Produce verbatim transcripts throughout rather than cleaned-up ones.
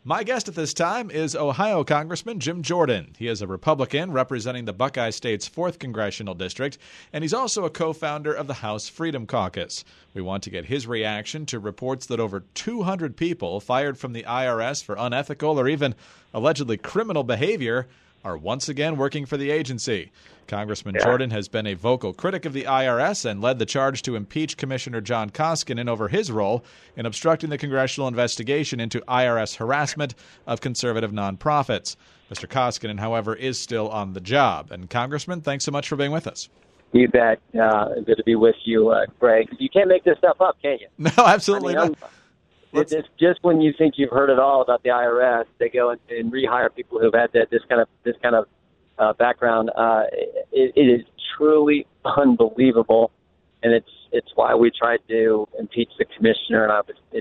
My guest at this time is Ohio Congressman Jim Jordan. He is a Republican representing the Buckeye State's fourth Congressional District, and he's also a co-founder of the House Freedom Caucus. We want to get his reaction to reports that over two hundred people fired from the I R S for unethical or even allegedly criminal behavior are once again working for the agency. Congressman yeah. Jordan has been a vocal critic of the I R S and led the charge to impeach Commissioner John Koskinen over his role in obstructing the congressional investigation into I R S harassment of conservative nonprofits. Mister Koskinen, however, is still on the job. And Congressman, thanks so much for being with us. You bet. Uh, good to be with you, uh, Greg. You can't make this stuff up, can you? No, absolutely I mean, not. It's it's just when you think you've heard it all about the I R S, they go and, and rehire people who've had that, this kind of this kind of uh, background. Uh, it, it is truly unbelievable, and it's it's why we tried to impeach the commissioner. And I, it's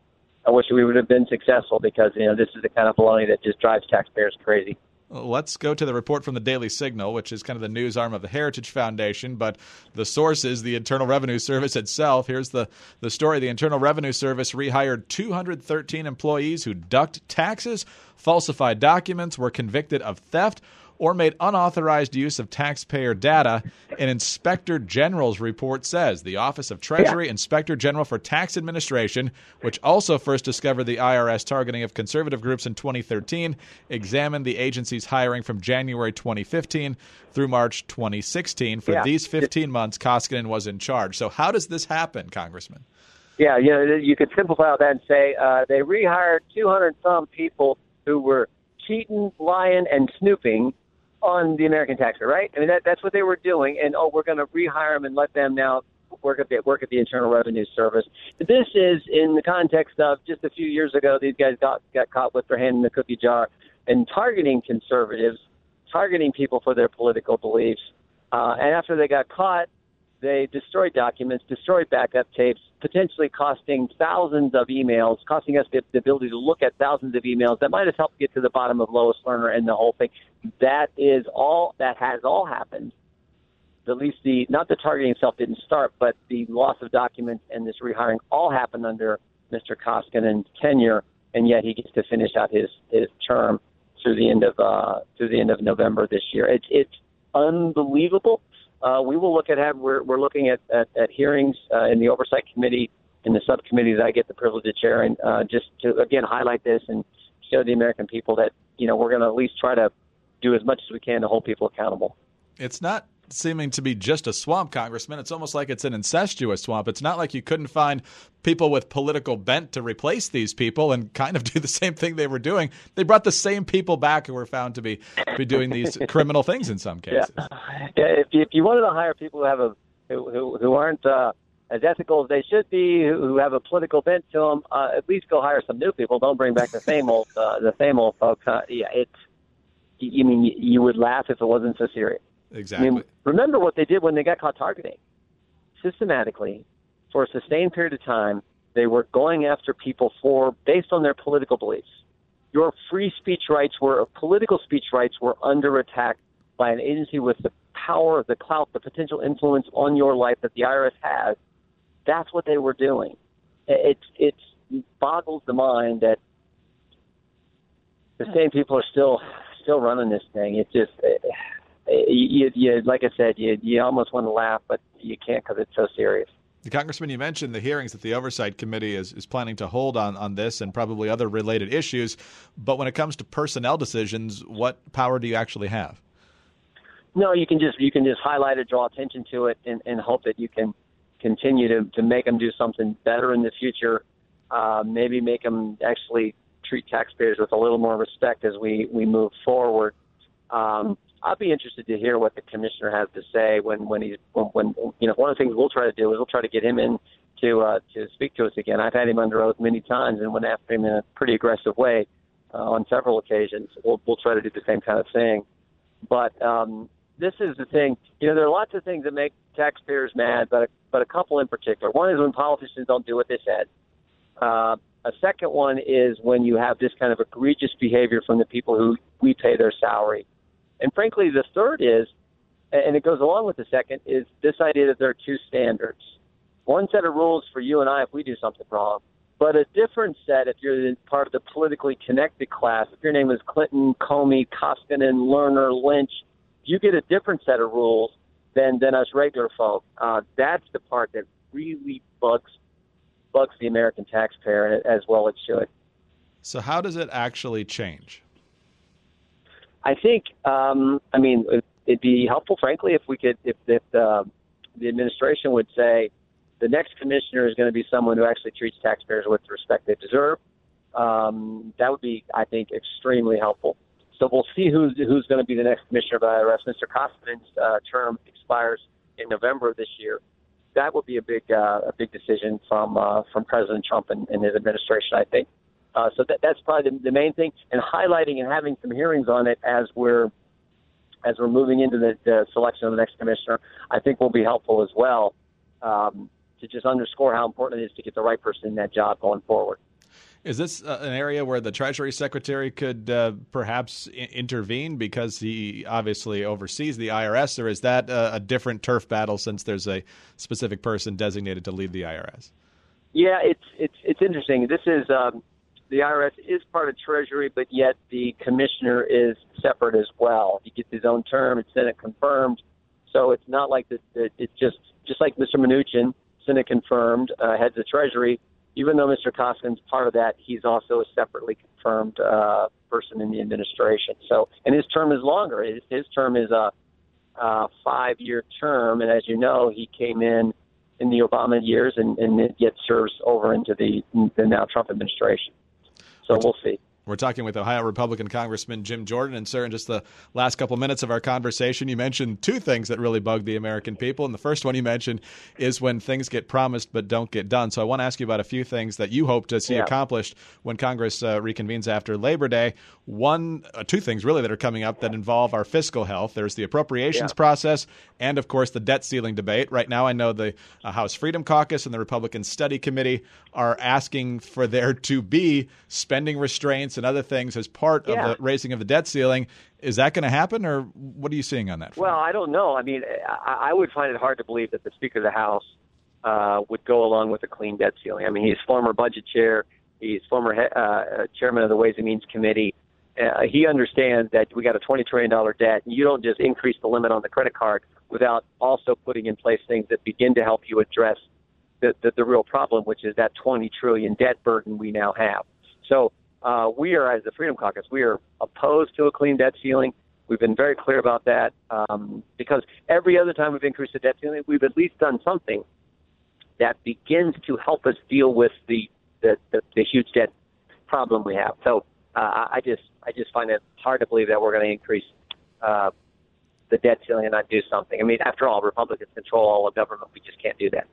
I wish we would have been successful because you know this is the kind of baloney that just drives taxpayers crazy. Let's go to the report from the Daily Signal, which is kind of the news arm of the Heritage Foundation, but the source is the Internal Revenue Service itself. Here's the, the story. The Internal Revenue Service rehired two hundred thirteen employees who ducked taxes, falsified documents, were convicted of theft, or made unauthorized use of taxpayer data. An Inspector General's report says the Office of Treasury yeah. Inspector General for Tax Administration, which also first discovered the I R S targeting of conservative groups in twenty thirteen, examined the agency's hiring from January twenty fifteen through March twenty sixteen. For yeah. these fifteen months, Koskinen was in charge. So how does this happen, Congressman? Yeah, you know, you could simplify that and say uh, they rehired two hundred some people who were cheating, lying, and snooping on the American taxpayer, right? I mean, that, that's what they were doing. And, oh, we're going to rehire them and let them now work at the, work at the Internal Revenue Service. This is in the context of just a few years ago, these guys got, got caught with their hand in the cookie jar and targeting conservatives, targeting people for their political beliefs. Uh, and after they got caught, they destroyed documents, destroyed backup tapes, potentially costing thousands of emails, costing us the, the ability to look at thousands of emails that might have helped get to the bottom of Lois Lerner and the whole thing. That is all, that has all happened. At least the, not the targeting itself didn't start, but the loss of documents and this rehiring all happened under Mister Koskinen's tenure, and yet he gets to finish out his, his term through the end of, uh, through the end of November this year. It's, it's unbelievable. Uh, we will look at have we're we're looking at at, at hearings uh, in the oversight committee, in the subcommittee that I get the privilege of chairing, uh, just to again highlight this and show the American people that you know we're going to at least try to do as much as we can to hold people accountable. It's not seeming to be just a swamp, Congressman. It's almost like it's an incestuous swamp. It's not like you couldn't find people with political bent to replace these people and kind of do the same thing they were doing. They brought the same people back who were found to be be doing these criminal things in some cases. Yeah, yeah if, you, if you wanted to hire people who have a who who, who aren't uh, as ethical as they should be, who, who have a political bent to them, uh, at least go hire some new people. Don't bring back the same old uh, the same old folks. Uh, yeah, it's. You mean you would laugh if it wasn't so serious. Exactly. I mean, remember what they did when they got caught targeting. Systematically, for a sustained period of time, they were going after people for based on their political beliefs. Your free speech rights were, political speech rights were under attack by an agency with the power, the clout, the potential influence on your life that the I R S has. That's what they were doing. It, it boggles the mind that the same people are still still running this thing. It's just... It, You, you, like I said, you, you almost want to laugh, but you can't because it's so serious. Congressman, you mentioned the hearings that the Oversight Committee is, is planning to hold on, on this and probably other related issues. But when it comes to personnel decisions, what power do you actually have? No, you can just you can just highlight it, draw attention to it, and, and hope that you can continue to, to make them do something better in the future. Uh, maybe make them actually treat taxpayers with a little more respect as we, we move forward. Um, I'll be interested to hear what the commissioner has to say when when he's when, when you know one of the things we'll try to do is we'll try to get him in to uh, to speak to us again. I've had him under oath many times and went after him in a pretty aggressive way uh, on several occasions. We'll we'll try to do the same kind of thing. But um, this is the thing. You know, there are lots of things that make taxpayers mad, but a, but a couple in particular. One is when politicians don't do what they said. Uh, a second one is when you have this kind of egregious behavior from the people who we pay their salary. And frankly, the third is, and it goes along with the second, is this idea that there are two standards. One set of rules for you and I if we do something wrong, but but a different set if you're in part of the politically connected class. If your name is Clinton, Comey, Koskinen, Lerner, Lynch, you get a different set of rules than, than us regular folk. Uh, that's the part that really bugs bugs the American taxpayer, as well it should. So how does it actually change? I think, um, I mean, it'd be helpful, frankly, if we could, if, if uh, the administration would say the next commissioner is going to be someone who actually treats taxpayers with the respect they deserve. Um, that would be, I think, extremely helpful. So we'll see who's who's going to be the next commissioner of the I R S. Mister Koskinen's uh, term expires in November of this year. That would be a big uh, a big decision from uh, from President Trump and, and his administration, I think. Uh, so that, that's probably the, the main thing, and highlighting and having some hearings on it as we're as we're moving into the, the selection of the next commissioner, I think will be helpful as well, um, to just underscore how important it is to get the right person in that job going forward. Is this uh, an area where the Treasury Secretary could uh, perhaps I- intervene because he obviously oversees the I R S, or is that uh, a different turf battle since there's a specific person designated to lead the I R S? Yeah, it's it's it's interesting. This is um, the I R S is part of Treasury, but yet the commissioner is separate as well. He gets his own term; it's Senate confirmed, so it's not like that. It's just just like Mister Mnuchin, Senate confirmed, uh, heads of Treasury. Even though Mister Koskinen's part of that, he's also a separately confirmed uh, person in the administration. So, and his term is longer. His, his term is a, a five-year term, and as you know, he came in in the Obama years and, and it yet serves over into the, the now Trump administration. So we'll see. We're talking with Ohio Republican Congressman Jim Jordan. And, sir, in just the last couple minutes of our conversation, you mentioned two things that really bug the American people. And the first one you mentioned is when things get promised but don't get done. So I want to ask you about a few things that you hope to see yeah. accomplished when Congress uh, reconvenes after Labor Day. One, uh, two things really that are coming up that involve our fiscal health. There's the appropriations yeah. process and, of course, the debt ceiling debate. Right now, I know the uh, House Freedom Caucus and the Republican Study Committee are asking for there to be spending restraints and other things as part yeah. of the raising of the debt ceiling. Is that going to happen, or what are you seeing on that front? Well, I don't know. I mean, I, I would find it hard to believe that the Speaker of the House uh, would go along with a clean debt ceiling. I mean, he's former budget chair. He's former uh, chairman of the Ways and Means Committee. Uh, he understands that we got a twenty trillion dollars debt, and you don't just increase the limit on the credit card without also putting in place things that begin to help you address the, the, the real problem, which is that twenty trillion dollars debt burden we now have. So uh, we are, as the Freedom Caucus, we are opposed to a clean debt ceiling. We've been very clear about that um, because every other time we've increased the debt ceiling, we've at least done something that begins to help us deal with the, the, the, the huge debt problem we have. So uh, I just I just find it hard to believe that we're going to increase uh, the debt ceiling and not do something. I mean, after all, Republicans control all of government. We just can't do that.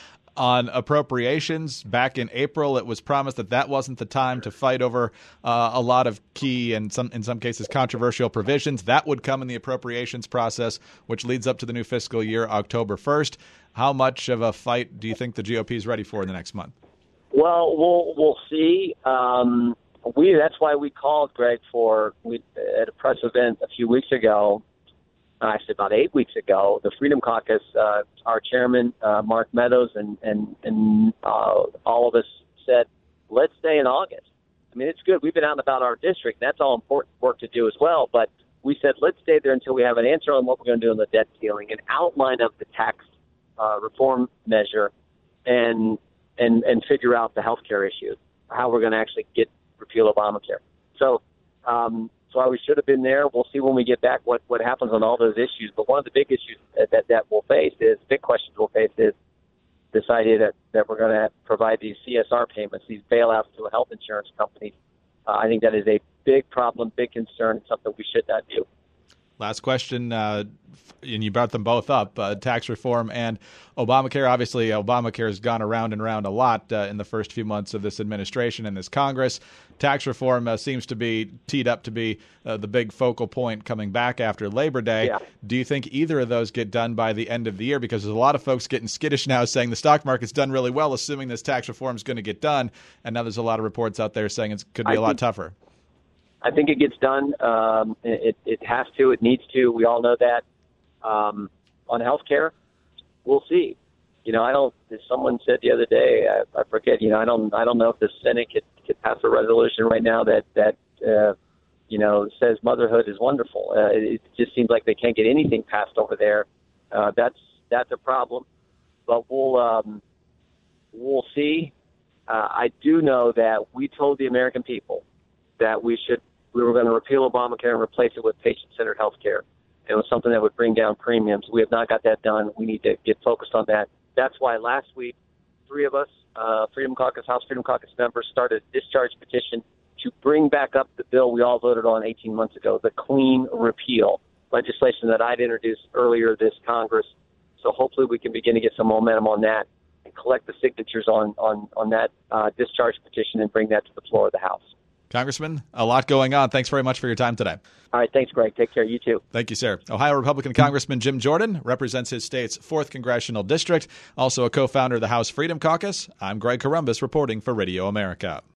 On appropriations, back in April, it was promised that that wasn't the time to fight over uh, a lot of key and some, in some cases, controversial provisions. That would come in the appropriations process, which leads up to the new fiscal year, October first. How much of a fight do you think the G O P is ready for in the next month? Well, we'll we'll see. Um, we that's why we called Greg for we, at a press event a few weeks ago. Actually, about eight weeks ago, the Freedom Caucus, uh, our chairman, uh, Mark Meadows, and, and, and uh, all of us said, let's stay in August. I mean, it's good. We've been out and about our district. That's all important work to do as well. But we said, let's stay there until we have an answer on what we're going to do on the debt ceiling, an outline of the tax uh, reform measure, and, and, and figure out the health care issue, how we're going to actually get repeal Obamacare. So, um, So we should have been there. We'll see when we get back what, what happens on all those issues. But one of the big issues that, that, that we'll face is, big questions we'll face is this idea that, that we're going to provide these C S R payments, these bailouts to health insurance companies. Uh, I think that is a big problem, big concern, and something we should not do. Last question, uh, and you brought them both up, uh, tax reform and Obamacare. Obviously, Obamacare has gone around and around a lot uh, in the first few months of this administration and this Congress. Tax reform uh, seems to be teed up to be uh, the big focal point coming back after Labor Day. Yeah. Do you think either of those get done by the end of the year? Because there's a lot of folks getting skittish now saying the stock market's done really well, assuming this tax reform is going to get done. And now there's a lot of reports out there saying it could be I a lot think- tougher. I think it gets done. Um, it, it has to. It needs to. We all know that. Um, on health care, we'll see. you know, I don't. Someone said the other day, I, I forget. You know, I don't. I don't know if the Senate could, could pass a resolution right now that that uh, you know says motherhood is wonderful. Uh, it, it just seems like they can't get anything passed over there. Uh, that's that's a problem. But we'll um, we'll see. Uh, I do know that we told the American people that we should we were going to repeal Obamacare and replace it with patient-centered health care. It was something that would bring down premiums. We have not got that done. We need to get focused on that. That's why last week, three of us, uh, Freedom Caucus, House Freedom Caucus members, started a discharge petition to bring back up the bill we all voted on eighteen months ago, the clean repeal legislation that I'd introduced earlier this Congress. So hopefully we can begin to get some momentum on that and collect the signatures on, on, on that uh, discharge petition and bring that to the floor of the House. Congressman, a lot going on. Thanks very much for your time today. All right. Thanks, Greg. Take care. You too. Thank you, sir. Ohio Republican Congressman Jim Jordan represents his state's fourth Congressional District, also a co-founder of the House Freedom Caucus. I'm Greg Corombos reporting for Radio America.